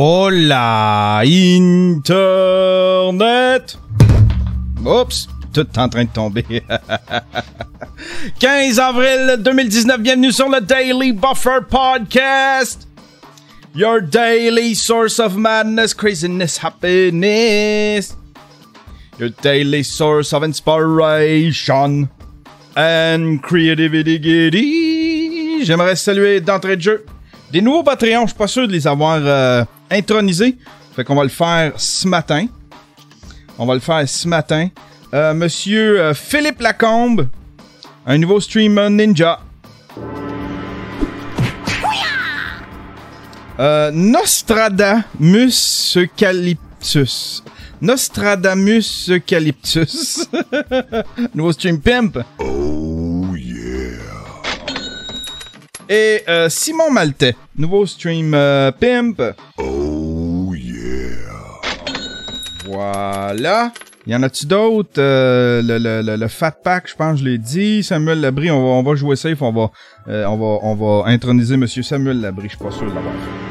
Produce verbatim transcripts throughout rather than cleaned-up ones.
Hola, Internet! Oups, tout est en train de tomber. quinze avril deux mille dix-neuf, bienvenue sur le Daily Buffer Podcast. Your daily source of madness, craziness, happiness. Your daily source of inspiration and creativity. J'aimerais saluer d'entrée de jeu des nouveaux Patreons. Je suis pas sûr de les avoir euh, intronisés. Fait qu'on va le faire ce matin. On va le faire ce matin. Euh, Monsieur euh, Philippe Lacombe, un nouveau streamer ninja. Euh, Nostradamus Eucalyptus. Nostradamus Eucalyptus. Nouveau stream pimp. Oh yeah. Et euh, Simon Maltais. Nouveau stream euh, pimp. Oh yeah. Voilà. Y en a-tu d'autres? Euh, le, le, le, le Fat Pack, je pense que je l'ai dit. Samuel Labrie, on va, on va jouer safe. On va, euh, on va, on va introniser Monsieur Samuel Labrie. Je suis pas sûr de l'avoir fait.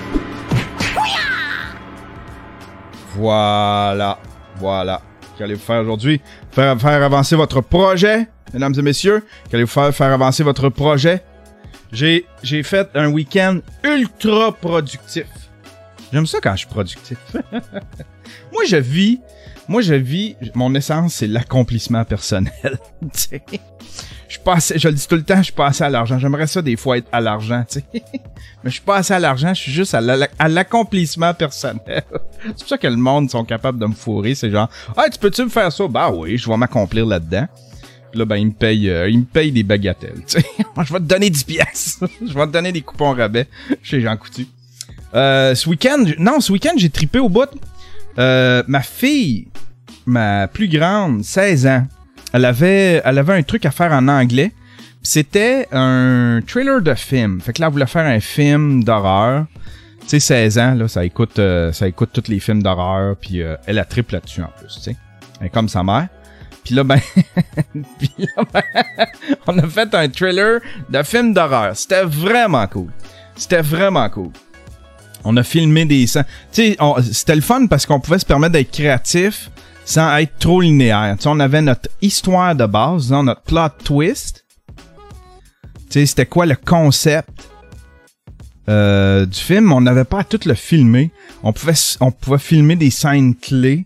Voilà. Voilà. Qu'allez-vous faire aujourd'hui? Faire, faire avancer votre projet, mesdames et messieurs. Qu'allez-vous faire faire avancer votre projet? J'ai, j'ai fait un week-end ultra productif. J'aime ça quand je suis productif. Moi, je vis... Moi, je vis... Mon essence, c'est l'accomplissement personnel. Tu sais. Je suis pas assez... Je le dis tout le temps, je suis pas assez à l'argent. J'aimerais ça des fois être à l'argent, tu sais. Mais je suis pas assez à l'argent, je suis juste à, la... à l'accomplissement personnel. C'est pour ça que le monde sont capables de me fourrer. C'est genre, ah, tu peux-tu me faire ça? Bah oui, je vais m'accomplir là-dedans. Puis là, ben, il me paye, euh, il me paye des bagatelles, tu sais. Moi, je vais te donner dix piastres. Je vais te donner des coupons rabais chez Jean Coutu. Euh, ce week-end, non, ce week-end, j'ai trippé au bout. Euh, ma fille, ma plus grande, seize ans, elle avait, elle avait un truc à faire en anglais. C'était un trailer de film. Fait que là, elle voulait faire un film d'horreur. Tu sais, seize ans, là, ça écoute, euh, ça écoute tous les films d'horreur. Puis euh, elle a triple là-dessus en plus, tu sais. Elle est comme sa mère. Puis là, ben, puis là, ben on a fait un trailer de film d'horreur. C'était vraiment cool. C'était vraiment cool. On a filmé des scènes. Tu sais, c'était le fun parce qu'on pouvait se permettre d'être créatif sans être trop linéaire. Tu sais, on avait notre histoire de base, non, notre plot twist. Tu sais, c'était quoi le concept euh, du film. On n'avait pas à tout le filmer. On pouvait, on pouvait filmer des scènes clés.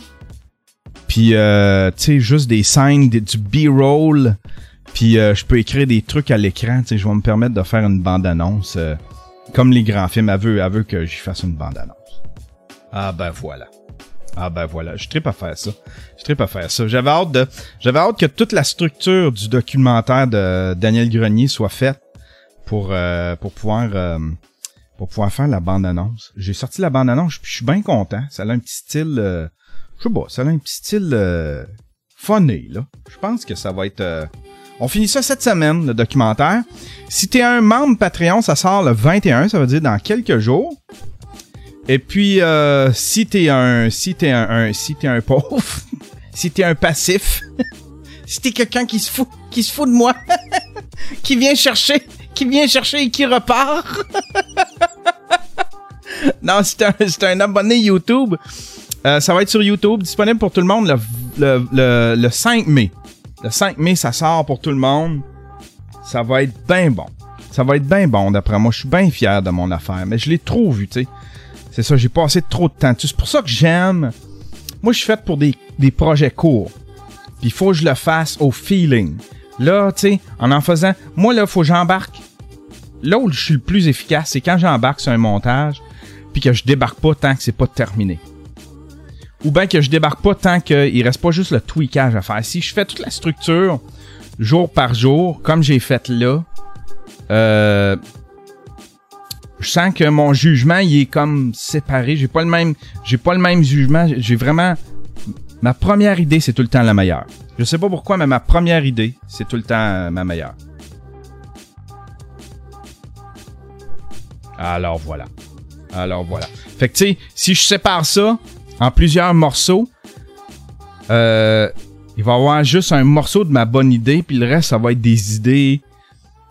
Puis, euh, tu sais, juste des scènes, des, du B-roll. Puis, euh, je peux écrire des trucs à l'écran. Tu sais, je vais me permettre de faire une bande-annonce. Euh, comme les grands films, elle veut, elle veut que j'y fasse une bande-annonce. Ah ben voilà. Ah ben voilà. Je trippe à faire ça. Je trippe à faire ça. J'avais hâte de, j'avais hâte que toute la structure du documentaire de Daniel Grenier soit faite pour, euh, pour pouvoir, euh, pour pouvoir faire la bande-annonce. J'ai sorti la bande-annonce. Je suis bien content. Ça a un petit style... Euh, je sais pas, ça a un petit style euh, funny, là. Je pense que ça va être... Euh... On finit ça cette semaine, le documentaire. Si t'es un membre Patreon, ça sort le vingt et un, ça veut dire dans quelques jours. Et puis, euh, si t'es un... Si t'es un, un... Si t'es un pauvre... si t'es un passif... si t'es quelqu'un qui se fout... Qui se fout de moi... qui vient chercher... Qui vient chercher et qui repart... non, c'est un, c'est un abonné YouTube... Euh, ça va être sur YouTube, disponible pour tout le monde le, le, le, le cinq mai. Le cinq mai, ça sort pour tout le monde. Ça va être bien bon. Ça va être bien bon, d'après moi. Je suis bien fier de mon affaire, mais je l'ai trop vu, tu sais. C'est ça, j'ai passé trop de temps. C'est pour ça que j'aime... Moi, je suis fait pour des, des projets courts. Puis il faut que je le fasse au feeling. Là, tu sais, en en faisant... Moi, là, il faut que j'embarque. Là où je suis le plus efficace, c'est quand j'embarque sur un montage, puis que je débarque pas tant que c'est pas terminé. Ou bien que je débarque pas tant qu'il reste pas juste le tweakage à faire. Si je fais toute la structure jour par jour, comme j'ai fait là, euh, je sens que mon jugement il est comme séparé. J'ai pas le même, j'ai pas le même jugement. J'ai vraiment ma première idée, c'est tout le temps la meilleure. Je sais pas pourquoi, mais ma première idée, c'est tout le temps euh, ma meilleure. Alors voilà. Alors voilà. Fait que tu sais, si je sépare ça en plusieurs morceaux, euh, il va y avoir juste un morceau de ma bonne idée, puis le reste, ça va être des idées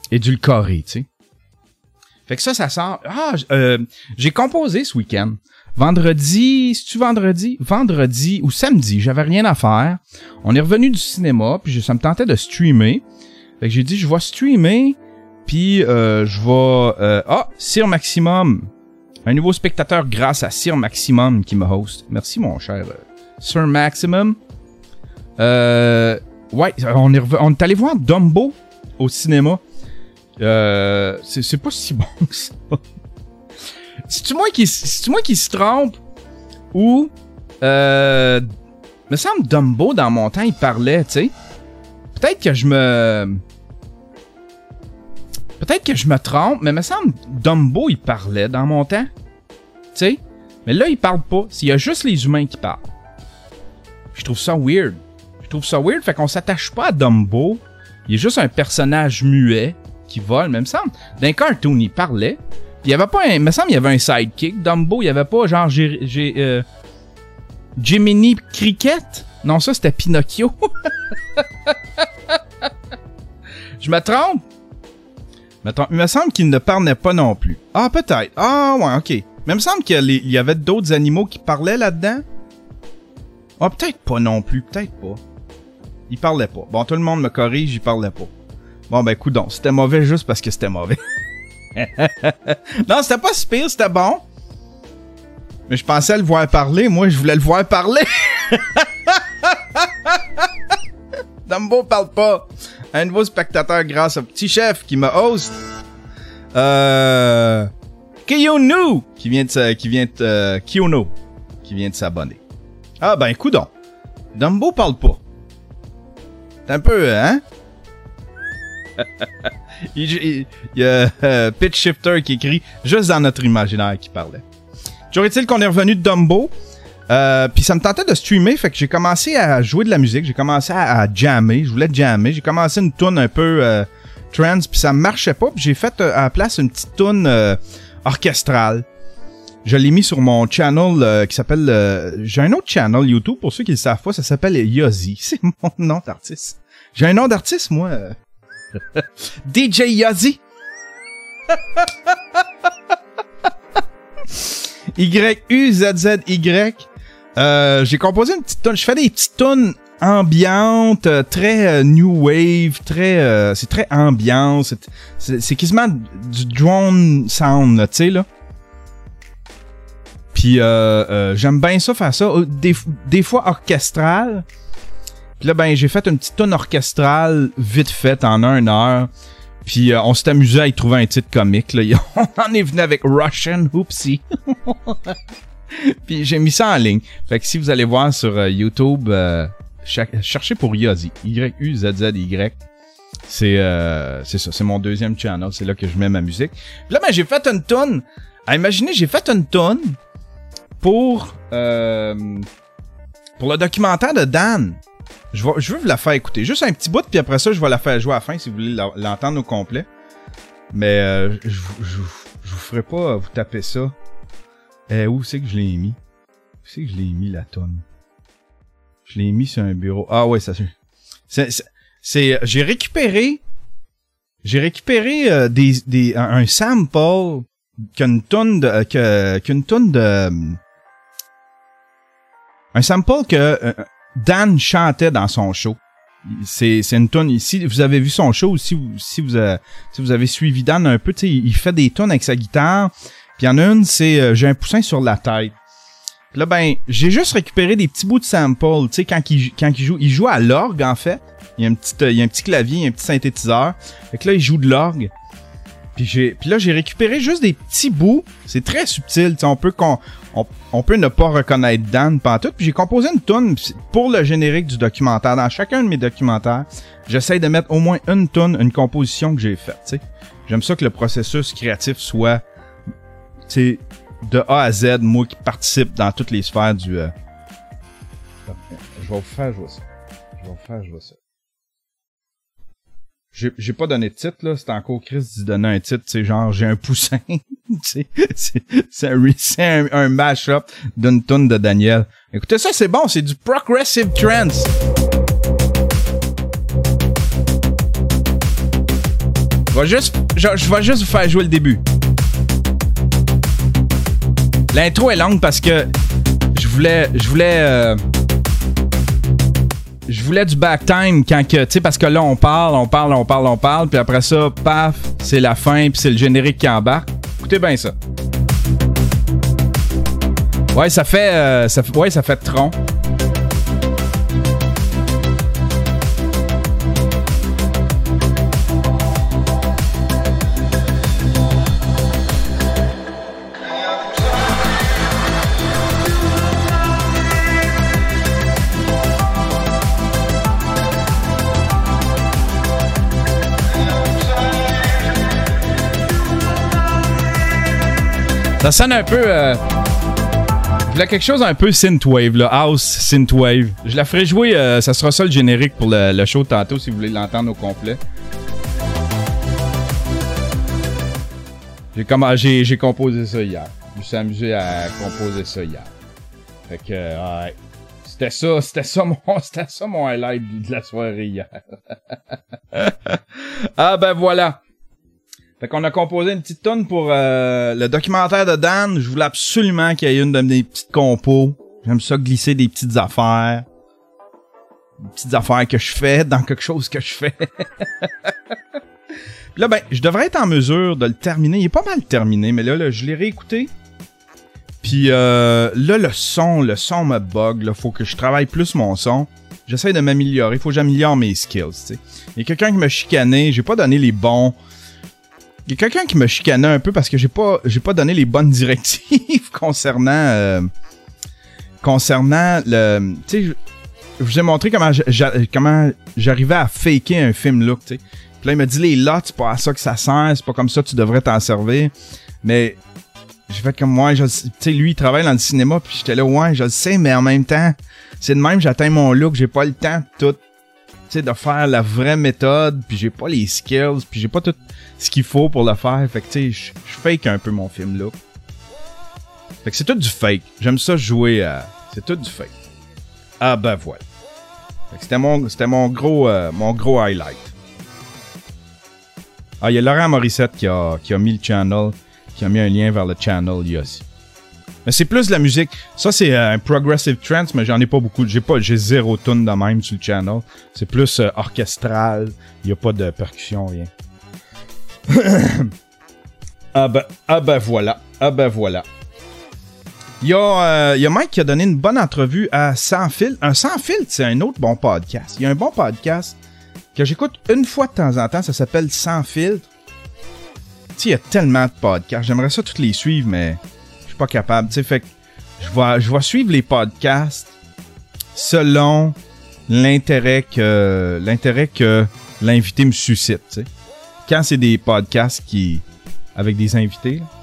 édulcorées, tu sais. Fait que ça, ça sort... Ah, euh, j'ai composé ce week-end. vendredi, c'est-tu vendredi? Vendredi ou samedi, j'avais rien à faire. On est revenu du cinéma, puis ça me tentait de streamer. Fait que j'ai dit, je vais streamer, puis euh, je vais... Euh, ah, Sir Maximum. Un nouveau spectateur grâce à Sir Maximum qui me host. Merci, mon cher euh, Sir Maximum. Euh, ouais, on est, rev- on est allé voir Dumbo au cinéma. Euh, c'est, c'est pas si bon que ça. C'est-tu moi qui, c'est-tu moi qui se trompe? Ou... Euh, me semble Dumbo, dans mon temps, il parlait, tu sais. Peut-être que je me... Peut-être que je me trompe, mais me semble Dumbo, il parlait dans mon temps. Tu sais? Mais là, il parle pas. Il y a juste les humains qui parlent. Je trouve ça weird. Je trouve ça weird, fait qu'on s'attache pas à Dumbo. Il est juste un personnage muet qui vole, mais me semble. Dans un cartoon, il parlait. Il y avait pas un... me semble il y avait un sidekick. Dumbo, il y avait pas genre... J'ai... j'ai euh, Jiminy Cricket? Non, ça, c'était Pinocchio. Je me trompe? Mettons, il me semble qu'il ne parlait pas non plus. Ah, peut-être. Ah, ouais, ok. Mais il me semble qu'il y avait d'autres animaux qui parlaient là-dedans. Ah, peut-être pas non plus. Peut-être pas. Il parlait pas. Bon, tout le monde me corrige, il parlait pas. Bon, ben, coudonc. C'était mauvais juste parce que c'était mauvais. Non, c'était pas si pire, c'était bon. Mais je pensais le voir parler. Moi, je voulais le voir parler. Dumbo parle pas. Un nouveau spectateur grâce au petit chef qui me host. Euh... Kiyonu qui vient de qui vient de euh, Kiyono qui vient de s'abonner. Ah ben coudonc. Dumbo parle pas. C'est un peu hein. il, il, il y a euh, Pitch Shifter qui écrit juste dans notre imaginaire qui parlait. Toujours est-il qu'on est revenu de Dumbo. Euh, puis ça me tentait de streamer, fait que j'ai commencé à jouer de la musique, j'ai commencé à, à jammer, je voulais jammer, j'ai commencé une tune un peu euh, trance, puis ça marchait pas, puis j'ai fait euh, à la place une petite tune euh, orchestrale. Je l'ai mis sur mon channel euh, qui s'appelle... Euh, j'ai un autre channel YouTube, pour ceux qui le savent pas, ça s'appelle Yozzy, c'est mon nom d'artiste. J'ai un nom d'artiste, moi. Euh... D J Yozzy. Y U Z Z Y. Euh, j'ai composé une petite tune. Je fais des petites tunes ambiantes, euh, très euh, new wave, très, euh, c'est très ambiance. C'est, c'est, c'est quasiment du drone sound, tu sais là. Puis euh, euh, j'aime bien ça faire ça. Des, des fois orchestral. Puis là ben j'ai fait une petite tune orchestrale vite faite en une heure. Puis euh, on s'est amusé à y trouver un titre comique là. On en est venu avec Russian Oopsie. Puis j'ai mis ça en ligne. Fait que si vous allez voir sur euh, YouTube, euh, ch- cherchez pour Yozzy. Y U Z Z Y. C'est euh, c'est ça, c'est mon deuxième channel. C'est là que je mets ma musique. Puis là, ben j'ai fait une tune. Ah, imaginez, j'ai fait une tune pour euh, pour le documentaire de Dan. Je, vais, je veux vous la faire écouter. Juste un petit bout, puis après ça, je vais la faire jouer à la fin si vous voulez la, l'entendre au complet. Mais euh, je, je, je, je vous ferai pas vous taper ça. Eh, où c'est que je l'ai mis? Où c'est que je l'ai mis, la tonne? Je l'ai mis sur un bureau. Ah ouais, ça c'est... c'est, c'est j'ai récupéré... J'ai récupéré euh, des, des, un, un sample qu'une tonne de... Euh, que, qu'une tonne de... Euh, un sample que euh, Dan chantait dans son show. C'est, c'est une tonne ici. Vous avez vu son show, si vous, si vous, euh, si vous avez suivi Dan un peu, tu sais, il fait des tonnes avec sa guitare. Puis il y en a une, c'est euh, j'ai un poussin sur la tête. Puis là, ben, j'ai juste récupéré des petits bouts de sample. Tu sais, quand il, quand il joue, il joue à l'orgue, en fait. Il y a un petit, euh, il y a un petit clavier, un petit synthétiseur. Fait que là, il joue de l'orgue. Puis j'ai, puis là, j'ai récupéré juste des petits bouts. C'est très subtil. Tu sais, on peut qu'on, on, on peut ne pas reconnaître Dan pantoute. Puis j'ai composé une tune pour le générique du documentaire. Dans chacun de mes documentaires, j'essaie de mettre au moins une tune, une composition que j'ai faite. Tu sais, j'aime ça que le processus créatif soit c'est de A à Z, moi qui participe dans toutes les sphères du... Euh... Je vais vous faire jouer ça. Je vais vous faire jouer ça. J'ai, j'ai pas donné de titre, là. C'est encore Chris d'y donner un titre, c'est genre, j'ai un poussin. c'est, c'est, c'est, un, c'est un, un mash-up d'une toune de Daniel. Écoutez ça, c'est bon, c'est du progressive trance. Je vais juste, je, je vais juste vous faire jouer le début. L'intro est longue parce que je voulais... Je voulais... Euh, je voulais du back time quand que... Tu sais, parce que là, on parle, on parle, on parle, on parle, puis après ça, paf, c'est la fin, puis c'est le générique qui embarque. Écoutez bien ça. Ouais, ça fait... Euh, ça, ouais, ça fait tronc. Ça sonne un peu... Euh... Je voulais quelque chose un peu synthwave, là. House synthwave. Je la ferai jouer, euh, ça sera ça le générique pour le, le show tantôt, si vous voulez l'entendre au complet. J'ai, comme, j'ai, j'ai composé ça hier. Je me suis amusé à composer ça hier. Fait que, euh, ouais. C'était ça, c'était ça mon, c'était ça mon highlight de la soirée hier. Ah ben voilà. Fait qu'on a composé une petite toune pour euh, le documentaire de Dan. Je voulais absolument qu'il y ait une de mes petites compos. J'aime ça glisser des petites affaires. Des petites affaires que je fais dans quelque chose que je fais. Puis là, ben, je devrais être en mesure de le terminer. Il est pas mal terminé, mais là, là je l'ai réécouté. Puis euh, là, le son, le son me bug. Là, faut que je travaille plus mon son. J'essaie de m'améliorer. Faut que j'améliore mes skills, tu sais. Il y a quelqu'un qui m'a chicané. J'ai pas donné les bons... Il y a quelqu'un qui me chicanait un peu parce que j'ai pas j'ai pas donné les bonnes directives concernant euh, concernant le tu sais je, je vous ai montré comment j'a, comment j'arrivais à faker un film look, tu sais. Puis là il m'a dit les lots, c'est pas à ça que ça sert, c'est pas comme ça que tu devrais t'en servir. Mais j'ai fait comme moi, tu sais lui il travaille dans le cinéma puis j'étais là ouais, je le sais mais en même temps, c'est de même j'atteins mon look, j'ai pas le temps de tout tu sais de faire la vraie méthode, puis j'ai pas les skills, puis j'ai pas tout ce qu'il faut pour le faire. Fait que tu sais, je fake un peu mon film là. Fait que c'est tout du fake. J'aime ça jouer à... C'est tout du fake. Ah ben voilà. Fait que c'était mon, c'était mon gros, euh, mon gros highlight. Ah, il y a Laurent Morissette qui a, qui a mis le channel, qui a mis un lien vers le channel, il y a aussi. Mais c'est plus de la musique. Ça, c'est euh, un progressive trance, mais j'en ai pas beaucoup. J'ai pas, j'ai zéro tune de même sur le channel. C'est plus euh, orchestral. Il y a pas de percussion, rien. ah ben, ah ben voilà. Ah ben voilà. Il y a, euh, il y a Mike qui a donné une bonne entrevue à Sans Filtre. Un Sans Filtre, c'est un autre bon podcast. Il y a un bon podcast que j'écoute une fois de temps en temps. Ça s'appelle Sans Filtre. Tu sais, il y a tellement de podcasts. J'aimerais ça tous les suivre, mais... Je suis pas capable, tu sais, fait que je vais, je vais suivre les podcasts selon l'intérêt que l'intérêt que l'invité me suscite, tu sais. Quand c'est des podcasts qui avec des invités, là.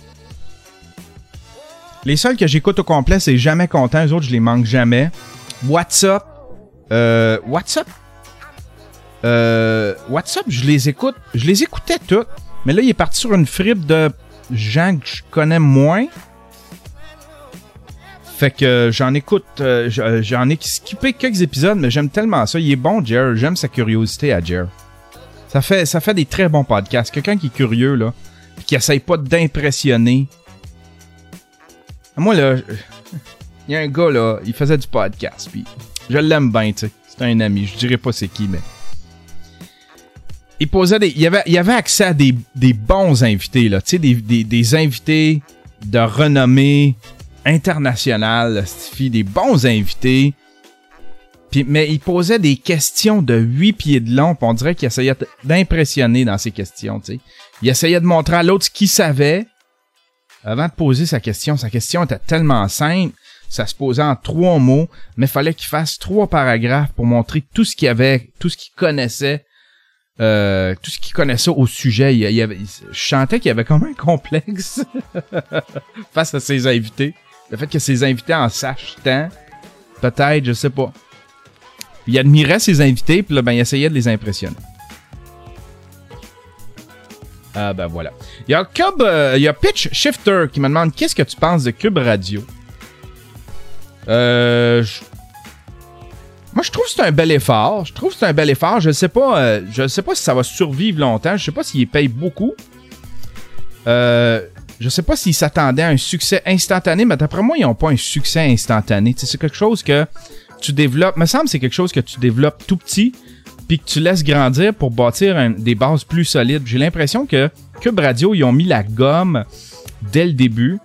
Les seuls que j'écoute au complet, c'est Jamais Content, les autres je les manque jamais. What's Up, euh, What's Up, euh, What's Up, je les écoute, je les écoutais toutes, mais là il est parti sur une fripe de gens que je connais moins. Fait que j'en écoute, euh, j'en ai skippé quelques épisodes, mais j'aime tellement ça. Il est bon, Jer. J'aime sa curiosité à Jer. Ça fait, ça fait des très bons podcasts. Quelqu'un qui est curieux, là, pis qui essaye pas d'impressionner. Moi, là, il y a un gars, là, il faisait du podcast, puis je l'aime bien, tu sais. C'est un ami, je dirais pas c'est qui, mais... Il posait des... Il avait, il avait accès à des, des bons invités, là. Tu sais, des, des, des invités de renommée internationale, des bons invités. Puis, mais il posait des questions de huit pieds de long, puis on dirait qu'il essayait d'impressionner dans ses questions, tu sais. Il essayait de montrer à l'autre ce qu'il savait avant de poser sa question. Sa question était tellement simple, ça se posait en trois mots, mais il fallait qu'il fasse trois paragraphes pour montrer tout ce qu'il avait, tout ce qu'il connaissait. Euh, tout ce qu'il connaissait au sujet, il, il avait, je sentais qu'il y avait comme un complexe face à ses invités. Le fait que ses invités en sachent tant, peut-être, je sais pas. Il admirait ses invités, puis là, ben, il essayait de les impressionner. Ah, ben voilà. Il y a Cub, euh, il y a Pitch Shifter qui me demande qu'est-ce que tu penses de Cube Radio. Euh, je... Moi, je trouve que c'est un bel effort. Je trouve que c'est un bel effort. Je sais pas, euh, je sais pas si ça va survivre longtemps. Je sais pas s'il paye beaucoup. Euh, je sais pas s'ils s'attendaient à un succès instantané, mais d'après moi, ils n'ont pas un succès instantané. T'sais, c'est quelque chose que tu développes, me semble que c'est quelque chose que tu développes tout petit, puis que tu laisses grandir pour bâtir un, des bases plus solides. J'ai l'impression que Cube Radio, ils ont mis la gomme dès le début.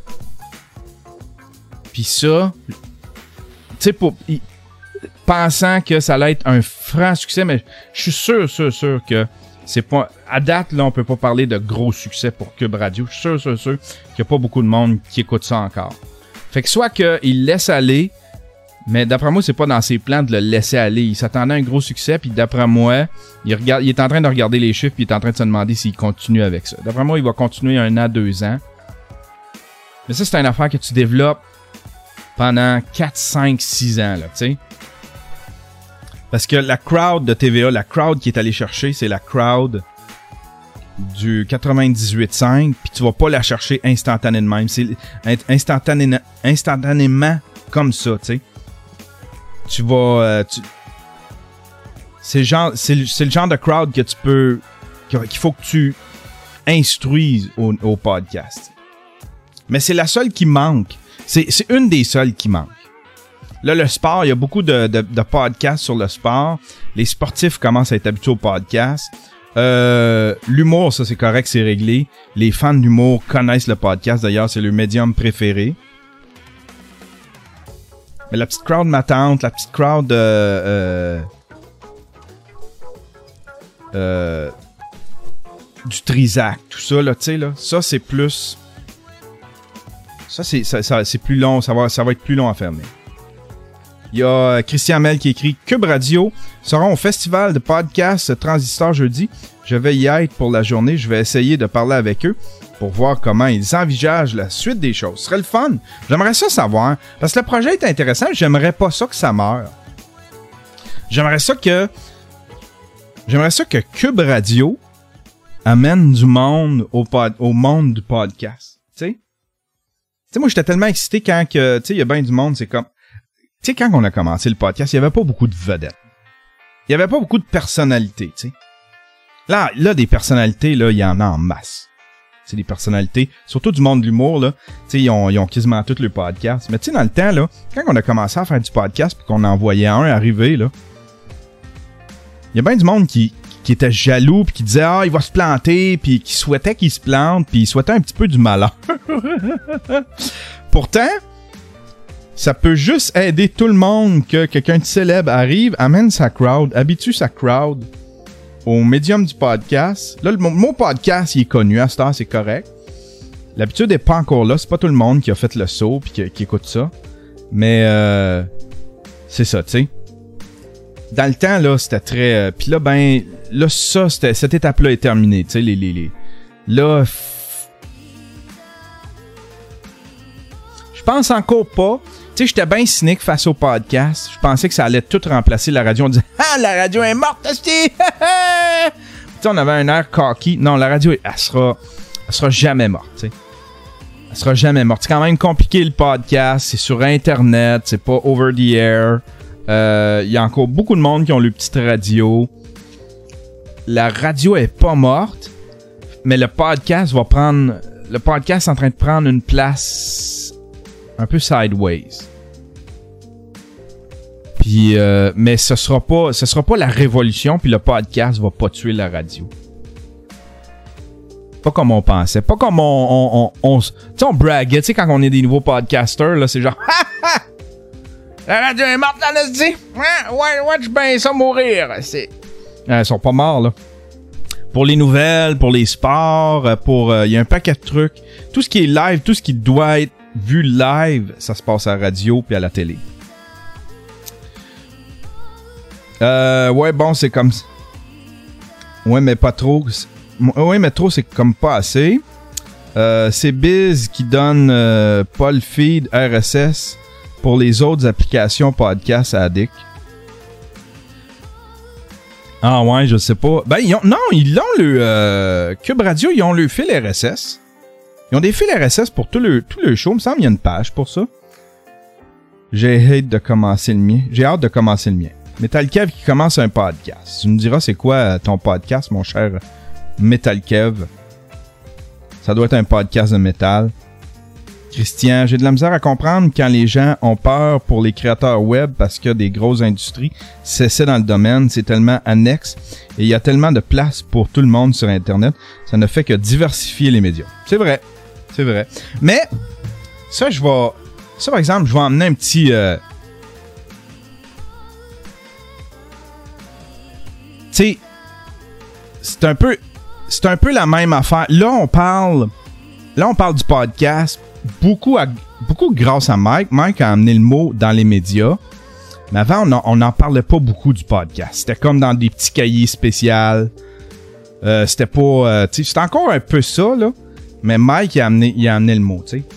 Puis ça, tu sais, pour... Ils, pensant que ça allait être un franc succès, mais je suis sûr, sûr, sûr que c'est pas... À date, là, on peut pas parler de gros succès pour Cube Radio. Je suis sûr, sûr, sûr qu'il n'y a pas beaucoup de monde qui écoute ça encore. Fait que soit qu'il laisse aller, mais d'après moi, c'est pas dans ses plans de le laisser aller. Il s'attendait à un gros succès, puis d'après moi, il, regarde, il est en train de regarder les chiffres, puis il est en train de se demander s'il continue avec ça. D'après moi, il va continuer un an, deux ans. Mais ça, c'est une affaire que tu développes pendant quatre, cinq, six ans, là, tu sais. Parce que la crowd de T V A, la crowd qui est allée chercher, c'est la crowd du quatre-vingt-dix-huit cinq, puis tu vas pas la chercher instantanément. C'est instantanément, instantanément comme ça, tu sais. Tu vas... Euh, tu... C'est, le genre, c'est, le, c'est le genre de crowd que tu peux... qu'il faut que tu instruises au, au podcast. Mais c'est la seule qui manque. C'est, c'est une des seules qui manque. Là, le sport, il y a beaucoup de, de, de podcasts sur le sport. Les sportifs commencent à être habitués au podcast. Euh, l'humour, ça, c'est correct, c'est réglé. Les fans d'humour connaissent le podcast. D'ailleurs, c'est le médium préféré. Mais la petite crowd m'attente, la petite crowd... Euh, euh, euh, du Trisac, tout ça, là, tu sais, là. Ça, c'est plus... Ça, c'est, ça, ça, c'est plus long. Ça va, ça va être plus long à fermer. Il y a Christian Mel qui écrit « Cube Radio sera au festival de podcast Transistor jeudi. Je vais y être pour la journée. Je vais essayer de parler avec eux pour voir comment ils envisagent la suite des choses. Ce serait le fun. J'aimerais ça savoir. Parce que le projet est intéressant. J'aimerais pas ça que ça meure. J'aimerais ça que... J'aimerais ça que Cube Radio amène du monde au, pod, au monde du podcast. Tu sais? Tu sais, moi, j'étais tellement excité quand que... Tu sais, il y a bien du monde, c'est comme... Tu sais, quand on a commencé le podcast, il n'y avait pas beaucoup de vedettes. Il n'y avait pas beaucoup de personnalités, tu sais. Là, là, des personnalités, là, il y en a en masse. C'est des personnalités, surtout du monde de l'humour, là. Tu sais, ils ont, ils ont quasiment tous le podcast. Mais tu sais, dans le temps, là, quand on a commencé à faire du podcast puis qu'on en voyait un arriver, là, il y a bien du monde qui, qui était jaloux puis qui disait « Ah, il va se planter » puis qui souhaitait qu'il se plante puis il souhaitait un petit peu du malheur. Pourtant... Ça peut juste aider tout le monde que quelqu'un de célèbre arrive, amène sa crowd, habitue sa crowd au médium du podcast. Là, le mot podcast, il est connu, à cette heure, c'est correct. L'habitude n'est pas encore là. C'est pas tout le monde qui a fait le saut et qui, qui écoute ça. Mais euh, c'est ça, tu sais. Dans le temps, là, c'était très... Euh, puis là, ben, là, ça, c'était, cette étape-là est terminée, tu sais, les, les, les... Là... Je pense encore pas... Tu sais, j'étais bien cynique face au podcast. Je pensais que ça allait tout remplacer la radio. On disait « Ah, la radio est morte, esti! » Tu sais, on avait un air cocky. Non, la radio, elle sera, elle sera jamais morte, tu sais. Elle sera jamais morte. C'est quand même compliqué, le podcast. C'est sur Internet. C'est pas over the air. Il euh, y a encore beaucoup de monde qui ont leur petite radio. La radio est pas morte, mais le podcast va prendre... Le podcast est en train de prendre une place un peu sideways. Puis, euh, mais ce sera pas, ce sera pas la révolution, puis le podcast va pas tuer la radio. Pas comme on pensait, pas comme on, on, on, on tu sais, on braguait, tu sais, quand on est des nouveaux podcasters, là, c'est genre, ha ha, la radio est morte, là, on se dit, ouais, watch ben ça mourir, c'est, euh, ils sont pas morts, là. Pour les nouvelles, pour les sports, pour, il euh, y a un paquet de trucs, tout ce qui est live, tout ce qui doit être vu live, ça se passe à la radio puis à la télé. Euh, ouais, bon, c'est comme... Ouais, mais pas trop. Ouais, mais trop, c'est comme pas assez. Euh, c'est Biz qui donne euh, pas le feed R S S pour les autres applications podcast à Addict. Ah ouais, je sais pas. Ben, ils ont... non, ils l'ont le... Euh... Cube Radio, ils ont le fil R S S. Ils ont des fils R S S pour tout le, tout le show. Il me semble qu'il y a une page pour ça. J'ai hâte de commencer le mien. J'ai hâte de commencer le mien. Metal Kev qui commence un podcast. Tu me diras c'est quoi ton podcast, mon cher Metal Kev. Ça doit être un podcast de métal. Christian, j'ai de la misère à comprendre quand les gens ont peur pour les créateurs web parce que des grosses industries s'essaient dans le domaine. C'est tellement annexe et il y a tellement de place pour tout le monde sur Internet. Ça ne fait que diversifier les médias. C'est vrai. C'est vrai. Mais, ça, je vais... Ça, par exemple, je vais emmener un petit... Euh... Tu sais, c'est un peu... C'est un peu la même affaire. Là, on parle... Là, on parle du podcast... Beaucoup, à, beaucoup grâce à Mike. Mike a amené le mot dans les médias. Mais avant, on n'en parlait pas beaucoup du podcast. C'était comme dans des petits cahiers spéciaux. Euh, c'était pas... Euh, tu sais, c'était encore un peu ça, là. Mais Mike, il a amené, il a amené le mot, tu sais.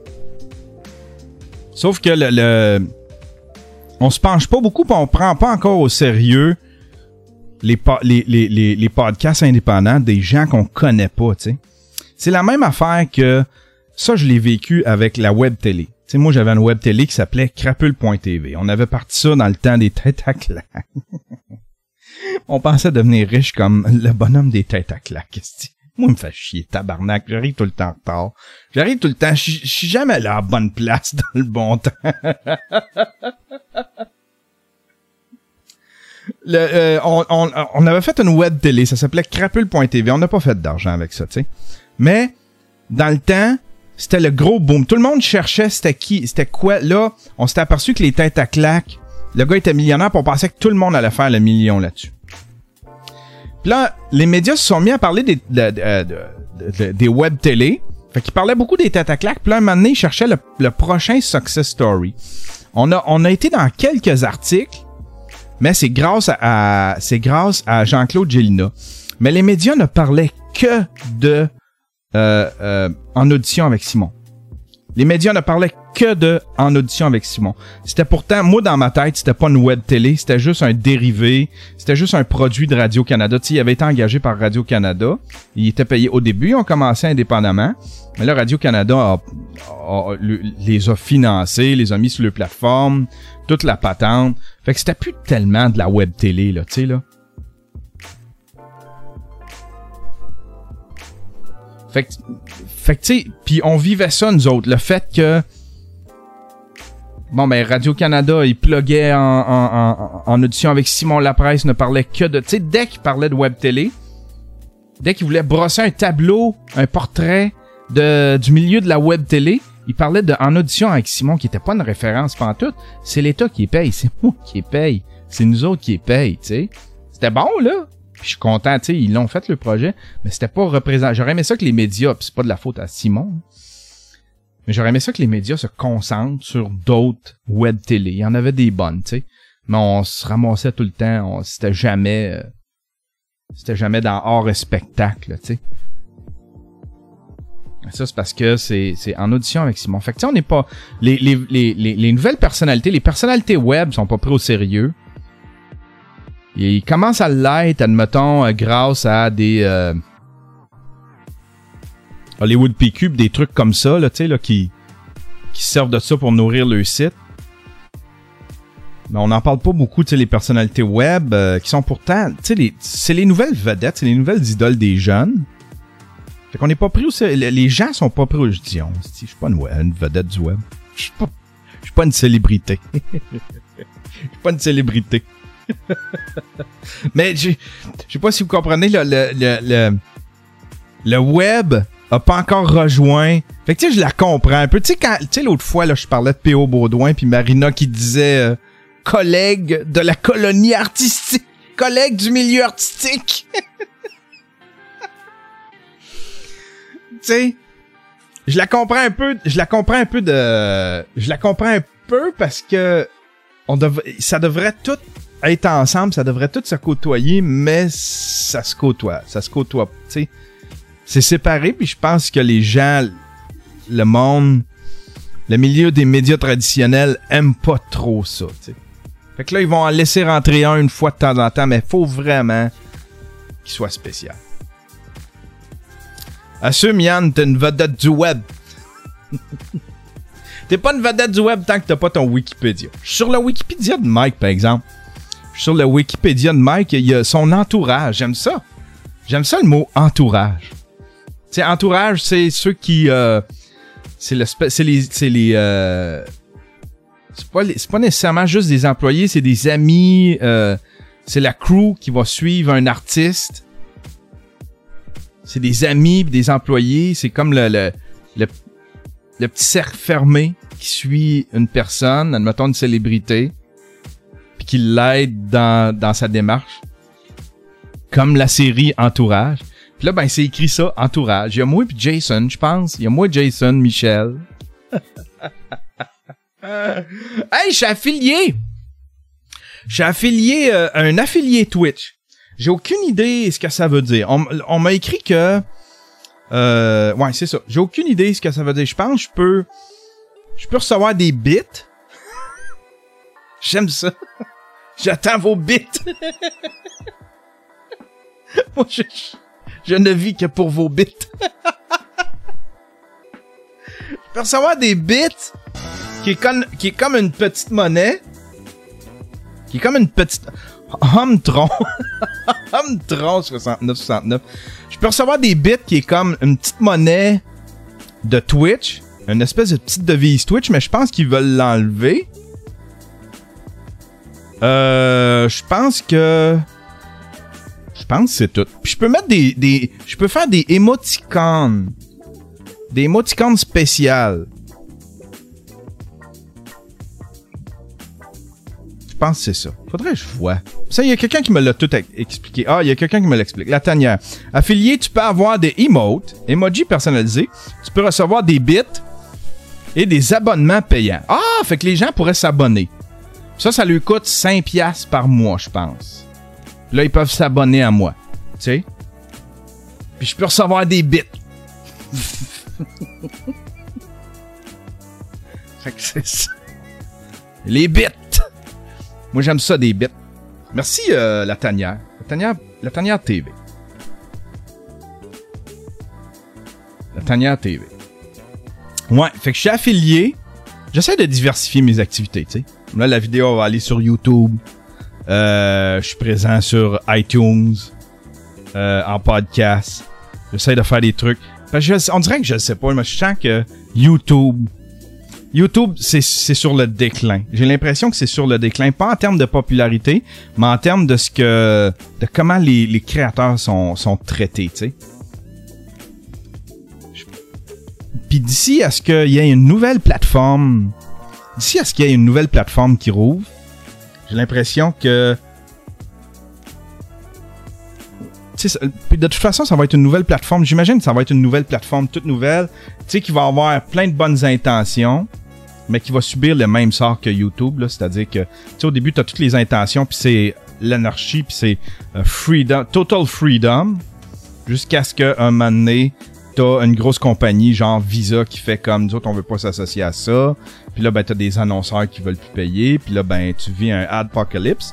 Sauf que le, le... On se penche pas beaucoup, pis on prend pas encore au sérieux les, po- les, les, les, les podcasts indépendants des gens qu'on connaît pas, tu sais. C'est la même affaire que... Ça, je l'ai vécu avec la web télé. Tu sais, moi, j'avais une web télé qui s'appelait crapule point t v. On avait parti ça dans le temps des têtes à claques. On pensait devenir riche comme le bonhomme des têtes à claques. Moi, il me fait chier, tabarnak. J'arrive tout le temps en retard. J'arrive tout le temps. Je suis jamais là à la bonne place dans le bon temps. le, euh, on, on, on avait fait une web télé. Ça s'appelait crapule point t v. On n'a pas fait d'argent avec ça, tu sais. Mais, dans le temps... C'était le gros boom. Tout le monde cherchait c'était qui, c'était quoi. Là, on s'était aperçu que les têtes à claques, le gars était millionnaire, puis on pensait que tout le monde allait faire le million là-dessus. Puis là, les médias se sont mis à parler des, de, de, de, de, des web télé. Fait qu'ils parlaient beaucoup des têtes à claques. Puis là, un moment donné, ils cherchaient le, le prochain success story. On a, on a été dans quelques articles, mais c'est grâce à, à c'est grâce à Jean-Claude Gélina. Mais les médias ne parlaient que de Euh, euh, en audition avec Simon. Les médias ne parlaient que de en audition avec Simon. C'était pourtant, moi dans ma tête, c'était pas une web télé, c'était juste un dérivé, c'était juste un produit de Radio-Canada. Tu sais, il avait été engagé par Radio-Canada, il était payé au début, ils ont commencé indépendamment, mais là Radio-Canada a, a, a, les a financés, les a mis sur leur plateforme, toute la patente. Fait que c'était plus tellement de la web télé, là, tu sais, là. Fait que, fait que tu sais, pis on vivait ça, nous autres. Le fait que, bon, ben, Radio-Canada, il pluguait en, en, en, en audition avec Simon Lapresse, ne parlait que de, tu sais, dès qu'il parlait de web télé, dès qu'il voulait brosser un tableau, un portrait de, du milieu de la web télé, il parlait de, en audition avec Simon, qui était pas une référence pantoute. C'est l'État qui les paye, c'est moi qui les paye. C'est nous autres qui les paye, tu sais. C'était bon, là. Puis je suis content, tu sais, ils l'ont fait le projet, mais c'était pas représenté. J'aurais aimé ça que les médias, pis c'est pas de la faute à Simon, mais j'aurais aimé ça que les médias se concentrent sur d'autres web télé. Il y en avait des bonnes, tu sais, mais on se ramassait tout le temps, on, c'était jamais, euh, c'était jamais dans hors et spectacle, tu sais. Ça, c'est parce que c'est, c'est en audition avec Simon. Fait que tu sais, on n'est pas, les, les, les, les, les nouvelles personnalités, les personnalités web sont pas pris au sérieux. Et il commence à l'être, admettons, euh, grâce à des euh, Hollywood P Q, des trucs comme ça, là, tu sais, là, qui, qui servent de ça pour nourrir leur site. Mais on n'en parle pas beaucoup, tu sais, les personnalités web, euh, qui sont pourtant, tu sais, les, c'est les nouvelles vedettes, c'est les nouvelles idoles des jeunes. Fait qu'on n'est pas pris au sérieux. Les gens sont pas pris au... Je dis, on, je suis pas une, une vedette du web. Je suis pas, je suis pas une célébrité. Je suis pas une célébrité. Mais je sais pas si vous comprenez, le, le, le, le, le web a pas encore rejoint. Fait que tu sais, je la comprends un peu. Tu sais, quand, tu sais, l'autre fois, là, je parlais de P O Baudouin puis Marina qui disait euh, collègue de la colonie artistique, collègue du milieu artistique. Tu sais, je la comprends un peu, je la comprends un peu de, je la comprends un peu parce que on dev, ça devrait tout être ensemble, ça devrait tout se côtoyer, mais ça se côtoie, ça se côtoie, tu sais. C'est séparé, puis je pense que les gens, le monde, le milieu des médias traditionnels aime pas trop ça, tu sais. Fait que là, ils vont en laisser rentrer un une fois de temps en temps, mais faut vraiment qu'il soit spécial. Assume, Yann, t'es une vedette du web. T'es pas une vedette du web tant que t'as pas ton Wikipédia. Je suis sur le Wikipédia de Mike, par exemple. Je suis sur le Wikipédia de Mike, il y a son entourage. J'aime ça. J'aime ça le mot entourage. sais, entourage, c'est ceux qui... Euh, c'est, le, c'est les... C'est les euh, c'est, pas les, c'est pas nécessairement juste des employés, c'est des amis. Euh, c'est la crew qui va suivre un artiste. C'est des amis, des employés. C'est comme le, le, le, le petit cercle fermé qui suit une personne, admettons une célébrité, puis qui l'aide dans, dans sa démarche. Comme la série Entourage. Puis là, ben, c'est écrit ça, Entourage. Il y a moi et Jason, je pense. Il y a moi, Jason, Michel. Hey, je suis affilié! Je suis affilié, euh, un affilié Twitch. J'ai aucune idée ce que ça veut dire. On, on m'a écrit que... Euh, ouais, c'est ça. J'ai aucune idée ce que ça veut dire. Je pense que je peux... Je peux recevoir des bits. J'aime ça. J'attends vos bits. Moi, je, je ne vis que pour vos bits. Je peux recevoir des bits qui est comme, qui est comme une petite monnaie. Qui est comme une petite... Humtron. Humtron soixante-neuf soixante-neuf. Je peux recevoir des bits qui est comme une petite monnaie de Twitch. Une espèce de petite devise Twitch, mais je pense qu'ils veulent l'enlever. Euh... Je pense que... Je pense que c'est tout. Puis je peux mettre des... des je peux faire des émoticônes. Des émoticônes spéciales. Je pense que c'est ça. Faudrait que je vois. Ça, il y a quelqu'un qui me l'a tout expliqué. Ah, il y a quelqu'un qui me l'explique. La tanière. Affilié, tu peux avoir des emotes, emojis personnalisés. Tu peux recevoir des bits et des abonnements payants. Ah, fait que les gens pourraient s'abonner. Ça, ça lui coûte cinq piastres par mois, je pense. Là, ils peuvent s'abonner à moi. Tu sais? Puis je peux recevoir des bits. Fait que c'est ça. Les bits. Moi, j'aime ça, des bits. Merci, euh, la tanière. La tanière, la tanière T V. La tanière T V. Ouais, fait que je suis affilié. J'essaie de diversifier mes activités, tu sais. Là, la vidéo va aller sur YouTube. Euh, je suis présent sur iTunes. Euh, en podcast. J'essaie de faire des trucs. Parce que je, on dirait que je le sais pas, mais je sens que YouTube... YouTube, c'est, c'est sur le déclin. J'ai l'impression que c'est sur le déclin. Pas en termes de popularité, mais en termes de ce que... de comment les, les créateurs sont, sont traités, tu sais. Puis d'ici à ce qu'il y ait une nouvelle plateforme... D'ici à ce qu'il y ait une nouvelle plateforme qui rouvre, j'ai l'impression que... Tu sais, de toute façon, ça va être une nouvelle plateforme. J'imagine que ça va être une nouvelle plateforme toute nouvelle. Tu sais, qui va avoir plein de bonnes intentions, mais qui va subir le même sort que YouTube, là. C'est-à-dire que, tu sais, au début, tu as toutes les intentions, puis c'est l'anarchie, puis c'est uh, freedom, total freedom, jusqu'à ce qu'à un moment donné, t'as une grosse compagnie, genre Visa, qui fait comme, nous autres, on veut pas s'associer à ça. Puis là, ben, t'as des annonceurs qui veulent plus payer. Puis là, ben, tu vis un adpocalypse.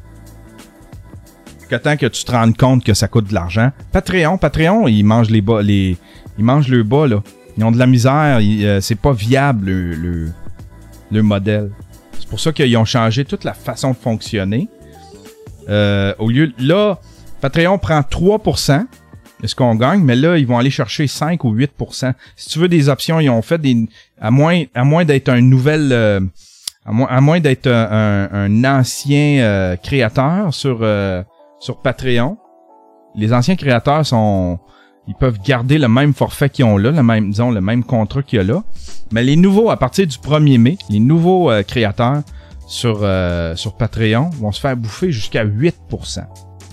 Que tant que tu te rendes compte que ça coûte de l'argent. Patreon, Patreon, ils mangent les bas, les, ils mangent le bas, là. Ils ont de la misère, ils, euh, c'est pas viable, le, le, le modèle. C'est pour ça qu'ils ont changé toute la façon de fonctionner. Euh, au lieu, là, Patreon prend trois pour cent de ce qu'on gagne, mais là, ils vont aller chercher cinq ou huit pour cent. Si tu veux des options, ils ont fait des, à moins, à moins d'être un nouvel, euh, à moins, à moins d'être un, un, un ancien euh, créateur sur, euh, sur Patreon, les anciens créateurs sont, ils peuvent garder le même forfait qu'ils ont là, le même, disons, le même contrat qu'il y a là. Mais les nouveaux, à partir du premier mai, les nouveaux euh, créateurs sur, euh, sur Patreon vont se faire bouffer jusqu'à huit pour cent.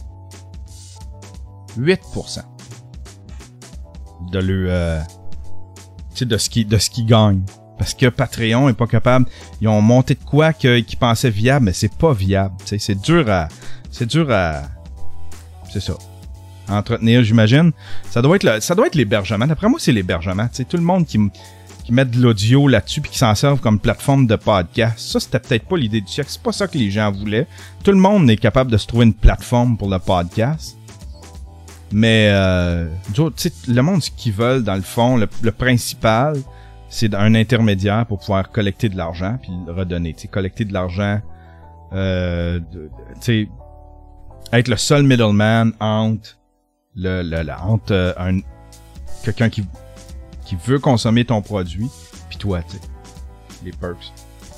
huit pour cent de le, euh, tu sais, de ce qui, de ce qu'ils gagnent. Parce que Patreon est pas capable, ils ont monté de quoi que, qu'ils pensaient viable, mais c'est pas viable. Tu sais, c'est dur à, c'est dur à, c'est ça, à entretenir, j'imagine. Ça doit être le, ça doit être l'hébergement. D'après moi, c'est l'hébergement. Tu sais, tout le monde qui, qui met de l'audio là-dessus puis qui s'en servent comme plateforme de podcast. Ça, c'était peut-être pas l'idée du siècle. C'est pas ça que les gens voulaient. Tout le monde est capable de se trouver une plateforme pour le podcast. Mais, euh, tu sais, le monde, ce qu'ils veulent, dans le fond, le, le principal, c'est un intermédiaire pour pouvoir collecter de l'argent puis le redonner. Tu sais, collecter de l'argent, euh, tu sais, être le seul middleman entre le, le, le entre euh, un, quelqu'un qui, qui veut consommer ton produit, puis toi, tu sais, les perks.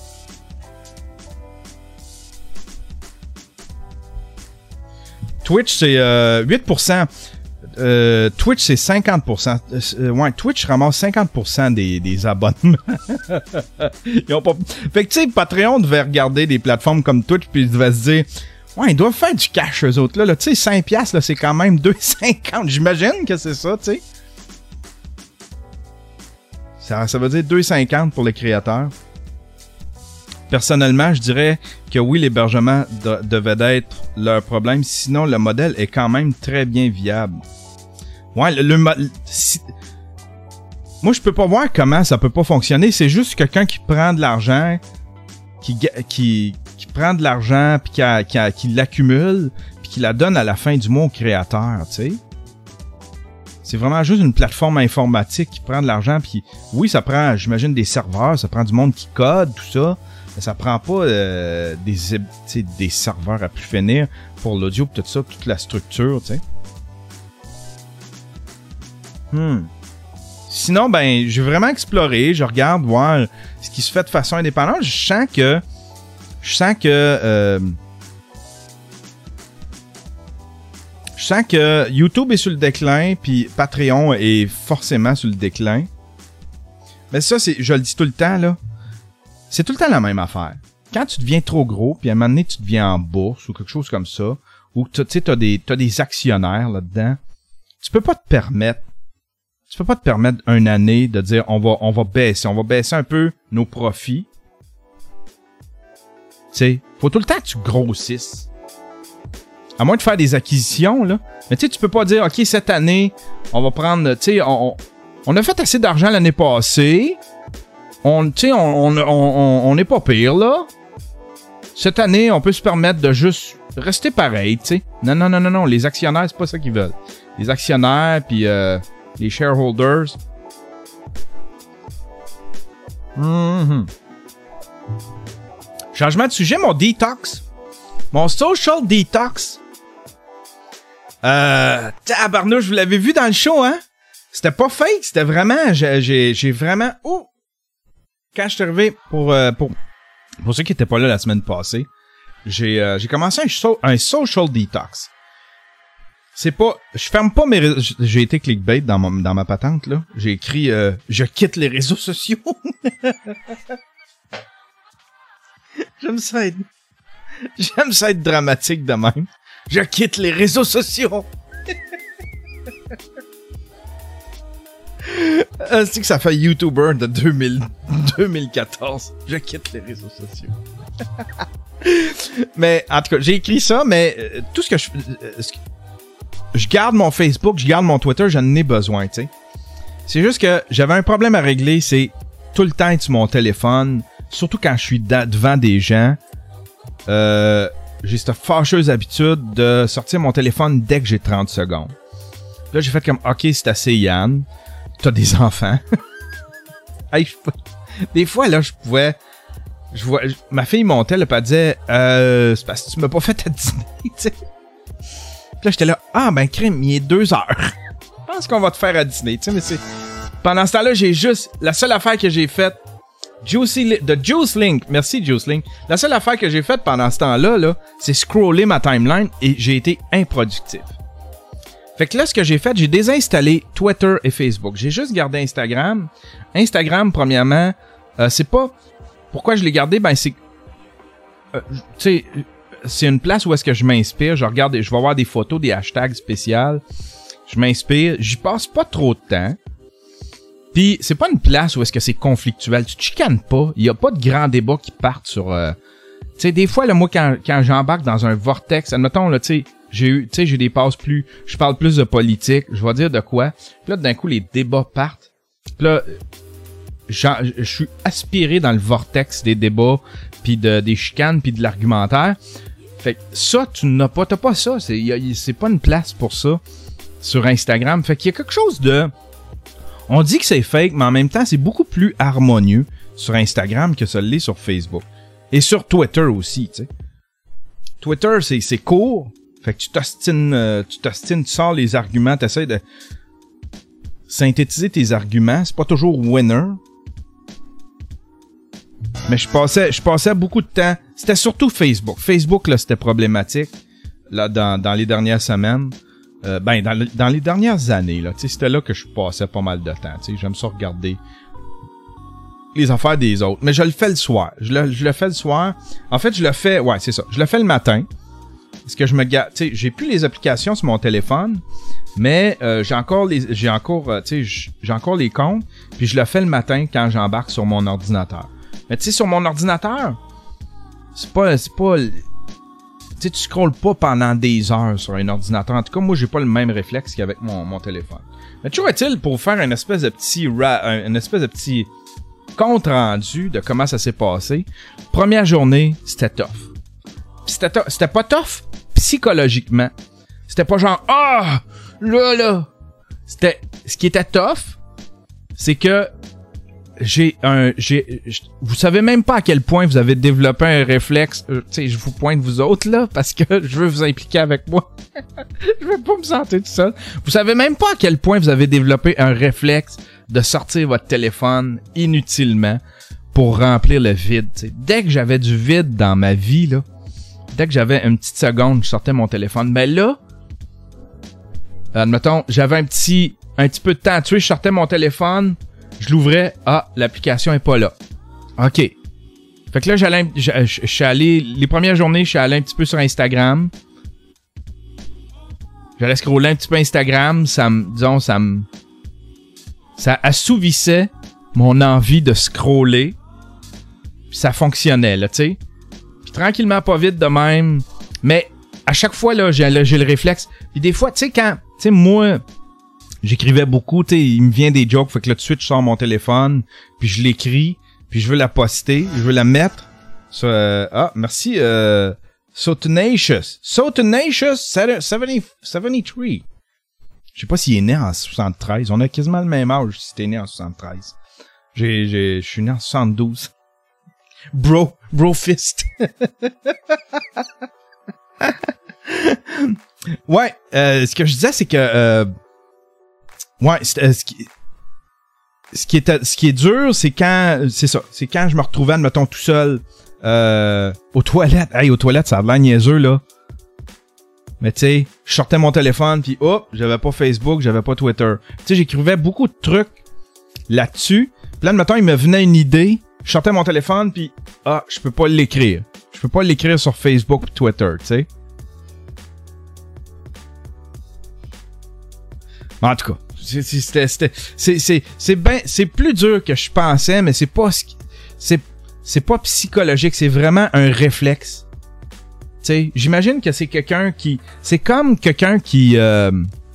Twitch, c'est euh, huit pour cent. Euh, Twitch, c'est cinquante pour cent. Euh, ouais, Twitch ramasse cinquante pour cent des, des abonnements. Ils ont pas... Fait que, tu sais, Patreon devait regarder des plateformes comme Twitch, puis ils devaient se dire, ouais, ils doivent faire du cash, eux autres. Là, là. Tu sais, cinq piastres, là, c'est quand même deux cinquante. J'imagine que c'est ça, tu sais. Ça, ça veut dire deux cinquante pour les créateurs. Personnellement, je dirais que oui, l'hébergement de, devait être leur problème. Sinon, le modèle est quand même très bien viable. Ouais, le, le si, moi, je peux pas voir comment ça peut pas fonctionner. C'est juste quelqu'un qui prend de l'argent, qui, qui, qui prend de l'argent, puis qui, a, qui, a, qui l'accumule, puis qui la donne à la fin du mois au créateur, tu sais. C'est vraiment juste une plateforme informatique qui prend de l'argent, puis oui, ça prend, j'imagine, des serveurs, ça prend du monde qui code, tout ça. Mais ça prend pas euh, des, des serveurs à plus finir pour l'audio, tout ça, toute la structure, tu sais. Hmm. Sinon, ben, j'ai vraiment exploré, je regarde voir ce qui se fait de façon indépendante. Je sens que, je sens que, euh, je sens que YouTube est sur le déclin, puis Patreon est forcément sur le déclin. Mais ça, c'est, je le dis tout le temps, là. C'est tout le temps la même affaire. Quand tu deviens trop gros, puis à un moment donné, tu deviens en bourse ou quelque chose comme ça, ou tu sais, t'as des, t'as des actionnaires là-dedans, tu peux pas te permettre, tu peux pas te permettre une année de dire on va, on va baisser, on va baisser un peu nos profits. Tu sais, faut tout le temps que tu grossisses. À moins de faire des acquisitions, là. Mais tu sais, tu peux pas dire, OK, cette année, on va prendre, tu sais, on, on, on a fait assez d'argent l'année passée. On, tu sais, on, on, on, on n'est pas pire, là. Cette année, on peut se permettre de juste rester pareil, tu sais. Non, non, non, non, non. Les actionnaires, c'est pas ça qu'ils veulent. Les actionnaires, puis euh, les shareholders. Mm-hmm. Changement de sujet, mon detox. Mon social detox. Euh, tabarnouche, vous l'avez vu dans le show, hein? C'était pas fake, c'était vraiment, j'ai, j'ai, j'ai vraiment... Oh! Quand je suis arrivé, pour, euh, pour, pour ceux qui n'étaient pas là la semaine passée, j'ai, euh, j'ai commencé un, so, un social detox. C'est pas... Je ferme pas mes réseaux... J'ai été clickbait dans ma, dans ma patente, là. J'ai écrit euh, « Je quitte les réseaux sociaux ». J'aime ça être... J'aime ça être dramatique de même. Je quitte les réseaux sociaux. euh, c'est que ça fait YouTuber de deux mille, deux mille quatorze. Je quitte les réseaux sociaux. Mais en tout cas, j'ai écrit ça, mais euh, tout ce que je... Euh, ce que, je garde mon Facebook, je garde mon Twitter, j'en ai besoin, tu sais. C'est juste que j'avais un problème à régler, c'est tout le temps être sur mon téléphone, surtout quand je suis da- devant des gens. Euh, j'ai cette fâcheuse habitude de sortir mon téléphone dès que j'ai trente secondes. Là, j'ai fait comme, OK, c'est assez, Yann. T'as des enfants. Hey, je... Des fois, là, je pouvais... Je vois... Ma fille montait, là, pis elle disait, euh, c'est parce que tu m'as pas fait à dîner, tu sais. Puis là, j'étais là, ah, ben, crime, il est deux heures. Je pense qu'on va te faire à dîner, tu sais, mais c'est... Pendant ce temps-là, j'ai juste... La seule affaire que j'ai faite, Juicy... de Juice Link, merci Juice Link. La seule affaire que j'ai faite pendant ce temps-là, là, c'est scroller ma timeline et j'ai été improductif. Fait que là, ce que j'ai fait, j'ai désinstallé Twitter et Facebook. J'ai juste gardé Instagram. Instagram, premièrement, euh, c'est pas... Pourquoi je l'ai gardé? Ben, c'est... Euh, tu sais... C'est une place où est-ce que je m'inspire. Je regarde, je vais voir des photos, des hashtags spéciaux. Je m'inspire. J'y passe pas trop de temps. Puis c'est pas une place où est-ce que c'est conflictuel. Tu te chicanes pas. Il y a pas de grands débats qui partent sur... Euh... Tu sais, des fois, là, moi, quand, quand j'embarque dans un vortex, admettons, là, tu sais, j'ai eu, tu sais, j'ai des passes plus... Je parle plus de politique. Je vais dire de quoi. Puis là, d'un coup, les débats partent. Puis là, je suis aspiré dans le vortex des débats, puis de, des chicanes, puis de l'argumentaire. Fait que ça, tu n'as pas, t'as pas ça. C'est, y a, c'est pas une place pour ça sur Instagram. Fait qu'il y a quelque chose de... On dit que c'est fake, mais en même temps, c'est beaucoup plus harmonieux sur Instagram que ça l'est sur Facebook. Et sur Twitter aussi, tu sais. Twitter, c'est, c'est court. Fait que tu t'ostines, euh, tu t'ostines, tu sors les arguments, t'essaies de... synthétiser tes arguments, c'est pas toujours winner. Mais je passais, je passais beaucoup de temps. C'était surtout Facebook. Facebook, là, c'était problématique, là, dans, dans les dernières semaines. Euh, ben, dans, le, dans les dernières années, là. Tu sais, c'était là que je passais pas mal de temps. Tu sais, j'aime ça regarder les affaires des autres. Mais je le fais le soir. Je le, je le fais le soir. En fait, je le fais, ouais, c'est ça. Je le fais le matin. Parce que je me garde, tu sais, j'ai plus les applications sur mon téléphone, mais euh, j'ai encore les, j'ai encore, euh, tu sais, j'ai encore les comptes, puis je le fais le matin quand j'embarque sur mon ordinateur. Mais tu sais, sur mon ordinateur, c'est pas, c'est pas, tu sais, tu scrolles pas pendant des heures sur un ordinateur. En tout cas, moi, j'ai pas le même réflexe qu'avec mon, mon téléphone. Mais toujours est-il, pour faire une espèce de petit, ra- un, une espèce de petit compte rendu de comment ça s'est passé, première journée, c'était tough. Pis c'était, to- c'était pas tough psychologiquement. C'était pas genre ah là là. C'était ce qui était tough, c'est que j'ai un j'ai vous savez même pas à quel point vous avez développé un réflexe. Euh, tu sais, je vous pointe vous autres là parce que je veux vous impliquer avec moi. Je veux pas me sentir tout seul. Vous savez même pas à quel point vous avez développé un réflexe de sortir votre téléphone inutilement pour remplir le vide. T'sais. Dès que j'avais du vide dans ma vie là. Dès que j'avais une petite seconde, je sortais mon téléphone. Mais là, admettons, j'avais un petit, un petit peu de temps à tuer, je sortais mon téléphone, je l'ouvrais, ah, l'application est pas là. OK. Fait que là, j'allais, je, je, je suis allé, les premières journées, je suis allé un petit peu sur Instagram. J'allais scroller un petit peu Instagram, ça me, disons, ça me, ça assouvissait mon envie de scroller. Puis ça fonctionnait, là, tu sais. Tranquillement, pas vite de même. Mais à chaque fois, là, j'ai, là, j'ai le réflexe. Puis des fois, tu sais, quand... Tu sais, moi, j'écrivais beaucoup. Tu sais, il me vient des jokes. Fait que là, tout de suite, je sors mon téléphone. Puis je l'écris. Puis je veux la poster. Je veux la mettre. Sur, euh, ah, merci. Euh, So Tenacious. So Tenacious soixante-treize. Je sais pas s'il est né en soixante-treize. On a quasiment le même âge si t'es né en soixante-treize. J'ai, j'ai, je suis né en soixante-douze. Bro, bro fist. Ouais, euh, ce que je disais, c'est que... Euh, ouais, euh, ce, qui, ce, qui est, ce qui est dur, c'est quand... C'est ça, c'est quand je me retrouvais, admettons, tout seul euh, aux toilettes. Hey, aux toilettes, ça a l'air niaiseux, là. Mais tu sais, je sortais mon téléphone, puis hop, j'avais pas Facebook, j'avais pas Twitter. Tu sais, j'écrivais beaucoup de trucs là-dessus. Puis là, admettons, il me venait une idée... Je sortais mon téléphone, puis ah, je peux pas l'écrire. Je peux pas l'écrire sur Facebook ou Twitter, tu sais. En tout cas, c'est, c'était, c'était, c'est, c'est, c'est, ben, c'est plus dur que je pensais, mais c'est pas, c'est, c'est pas psychologique, c'est vraiment un réflexe. Tu sais, j'imagine que c'est quelqu'un qui, c'est comme quelqu'un qui, euh,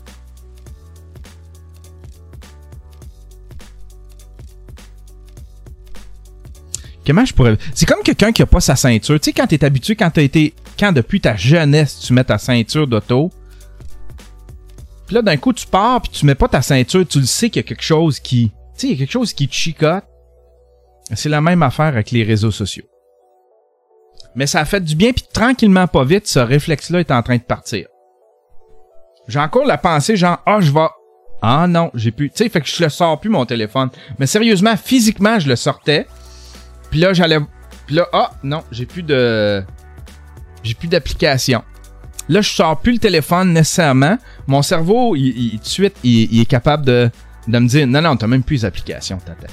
comment je pourrais... C'est comme quelqu'un qui a pas sa ceinture. Tu sais, quand t'es habitué, quand t'as été... Quand depuis ta jeunesse, tu mets ta ceinture d'auto. Puis là, d'un coup, tu pars puis tu mets pas ta ceinture. Tu le sais qu'il y a quelque chose qui... Tu sais, il y a quelque chose qui te chicote. C'est la même affaire avec les réseaux sociaux. Mais ça a fait du bien puis tranquillement, pas vite, ce réflexe-là est en train de partir. J'ai encore la pensée genre, ah, oh, je vais... Ah non, j'ai plus... Tu sais, fait que je le sors plus, mon téléphone. Mais sérieusement, physiquement, je le sortais. Puis là, j'allais... Puis là, ah, non, j'ai plus de... J'ai plus d'application. Là, je sors plus le téléphone nécessairement. Mon cerveau, il, il, tout de suite, il, il est capable de, de me dire, non, non, t'as même plus les applications, tata.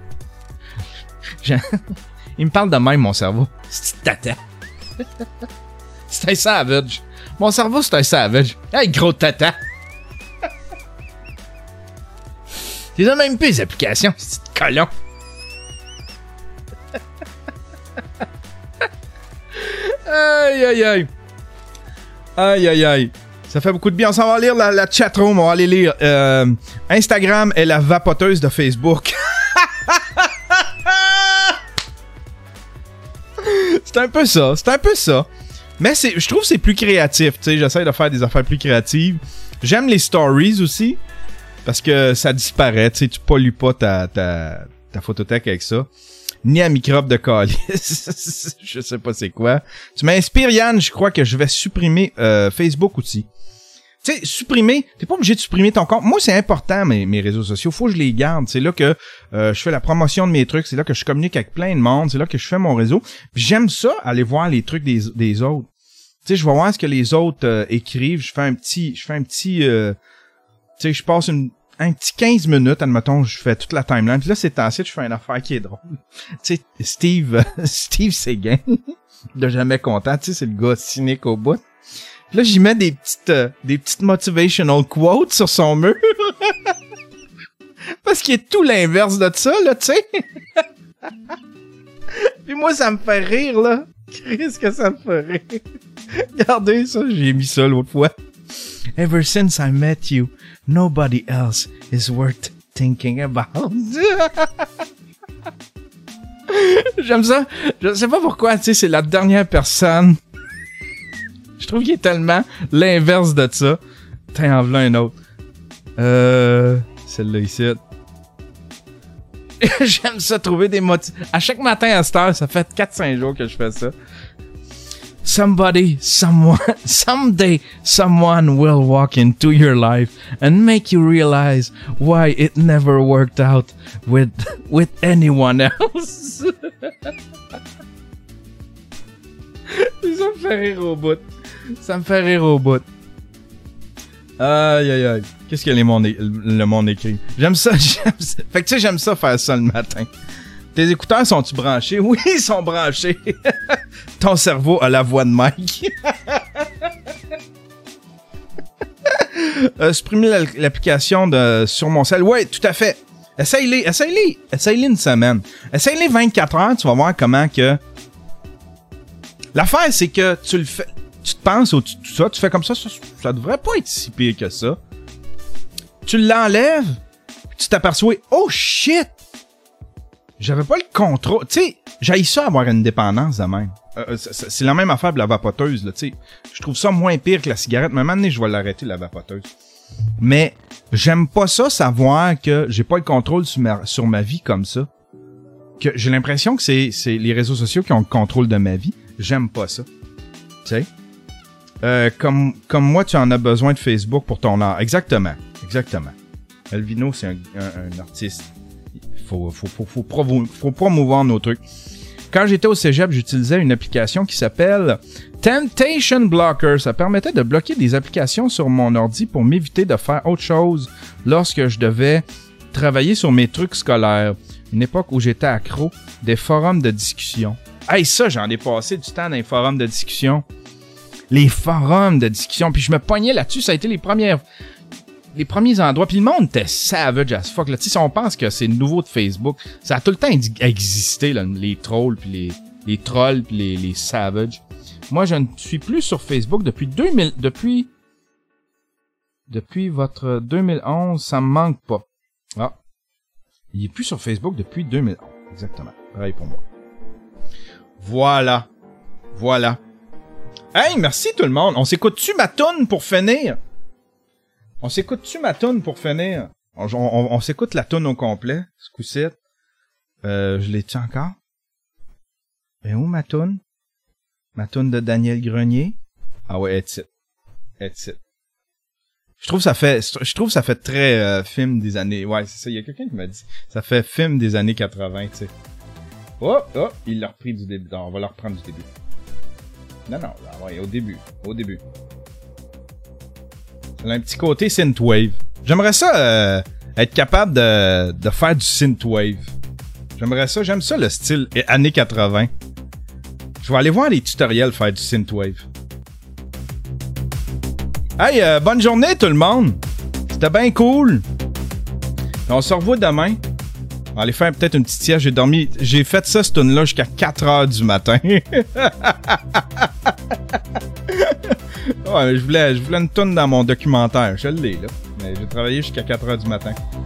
Il me parle de même, mon cerveau. C'est tata. C'est un savage. Mon cerveau, c'est un savage. Hey, gros tata. T'as même plus les applications, c'est colon. Aïe, aïe, aïe. Aïe, aïe, aïe. Ça fait beaucoup de bien. On s'en va lire la, la chatroom. On va aller lire. Euh, Instagram est la vapoteuse de Facebook. C'est un peu ça. C'est un peu ça. Mais c'est, je trouve que c'est plus créatif. Tu sais, j'essaie de faire des affaires plus créatives. J'aime les stories aussi. Parce que ça disparaît. Tu sais, tu pollues pas ta, ta, ta photothèque avec ça. Ni à microbe de calice. Je sais pas c'est quoi. Tu m'inspires, Yann. Je crois que je vais supprimer euh, Facebook aussi. Tu sais, supprimer, t'es pas obligé de supprimer ton compte. Moi, c'est important, mes, mes réseaux sociaux. Faut que je les garde. C'est là que euh, je fais la promotion de mes trucs. C'est là que je communique avec plein de monde. C'est là que je fais mon réseau. Puis j'aime ça, aller voir les trucs des, des autres. Tu sais, je vais voir ce que les autres euh, écrivent. Je fais un petit... Je fais un petit... Euh, tu sais, je passe une, un petit quinze minutes, admettons, je fais toute la timeline. Puis là, c'est ensuite, je fais une affaire qui est drôle. Tu sais, Steve... Steve Séguin, de Jamais Content. Tu sais, c'est le gars cynique au bout. Là, j'y mets des petites, euh, des petites motivational quotes sur son mur. Parce qu'il est tout l'inverse de ça, là, tu sais. Puis moi, ça me fait rire, là. Qu'est-ce que ça me fait rire. Regardez ça, j'ai mis ça l'autre fois. Ever since I met you, nobody else is worth thinking about. J'aime ça. Je sais pas pourquoi, tu sais, c'est la dernière personne... Je trouve qu'il est tellement l'inverse de ça. Tiens, en voilà un autre. Euh... Celle-là ici. J'aime ça, trouver des motifs. À chaque matin à cette heure, ça fait quatre cinq jours que je fais ça. Somebody, someone, someday, someone will walk into your life and make you realize why it never worked out with, with anyone else. Ça me fait rire au bout. Ça me fait rire au bout. Aïe, aïe, aïe. Qu'est-ce que les monde é- le monde écrit? J'aime ça, j'aime ça. Fait que tu sais, j'aime ça faire ça le matin. Tes écouteurs sont-tu branchés? Oui, ils sont branchés. Ton cerveau a la voix de Mike. euh, supprimer l'application de sur mon cell. Oui, tout à fait. Essaye-les, essaye-les. Essaye-les une semaine. Essaye-les vingt-quatre heures, tu vas voir comment que... L'affaire, c'est que tu le fais... Tu te penses au tout ça, tu fais comme ça, ça, ça devrait pas être si pire que ça. Tu l'enlèves, tu t'aperçois, oh shit! J'avais pas le contrôle. Tu sais, j'haïs ça avoir une dépendance de même. Euh, c'est, c'est la même affaire de la vapoteuse, là, tu sais. Je trouve ça moins pire que la cigarette, mais maintenant, je vais l'arrêter, la vapoteuse. Mais j'aime pas ça, savoir que j'ai pas le contrôle sur ma, sur ma vie comme ça. Que j'ai l'impression que c'est, c'est les réseaux sociaux qui ont le contrôle de ma vie. J'aime pas ça. Tu sais? Euh, comme, comme moi, tu en as besoin de Facebook pour ton art. Exactement. Exactement. Elvino, c'est un, un, un artiste. Faut, faut, faut, faut, provo- faut promouvoir nos trucs. Quand j'étais au cégep, j'utilisais une application qui s'appelle Temptation Blocker. Ça permettait de bloquer des applications sur mon ordi pour m'éviter de faire autre chose lorsque je devais travailler sur mes trucs scolaires. Une époque où j'étais accro des forums de discussion. Hey, ça, j'en ai passé du temps dans les forums de discussion. Les forums de discussion. Puis je me pognais là-dessus. Ça a été les premières... les premiers endroits. Puis le monde était savage as fuck. Là. Si on pense que c'est nouveau de Facebook, ça a tout le temps existé, là, les trolls, puis les, les trolls, puis les, les savages. Moi, je ne suis plus sur Facebook depuis deux mille... Depuis... Depuis votre deux mille onze, ça me manque pas. Ah. Il est plus sur Facebook depuis deux mille onze. Exactement. Pareil pour moi. Voilà. Voilà. Hey, merci tout le monde. On s'écoute-tu ma toune pour finir? On s'écoute-tu ma toune pour finir? On, on, on s'écoute la toune au complet, ce coup-ci. Euh, je l'ai-tu encore? Ben où ma toune? Ma toune de Daniel Grenier? Ah ouais, it's it. It's it. Je trouve ça fait, je trouve ça fait très euh, film des années... Ouais, c'est ça, il y a quelqu'un qui m'a dit. Ça fait film des années quatre-vingts, tu sais. Oh, oh, il l'a repris du début. Non, on va le reprendre du début. Non, non, là, ouais, au début. Au début. Elle a un petit côté synthwave. J'aimerais ça euh, être capable de, de faire du synthwave. J'aimerais ça, j'aime ça le style années quatre-vingts. Je vais aller voir les tutoriels faire du synthwave. Hey, euh, bonne journée tout le monde. C'était bien cool. On se revoit demain. On va aller faire peut-être une petite sieste. J'ai dormi, j'ai fait ça, cette tune-là, jusqu'à quatre heures du matin. Ouais, je voulais, je voulais une toune dans mon documentaire. Je l'ai, là. Mais j'ai travaillé jusqu'à quatre heures du matin.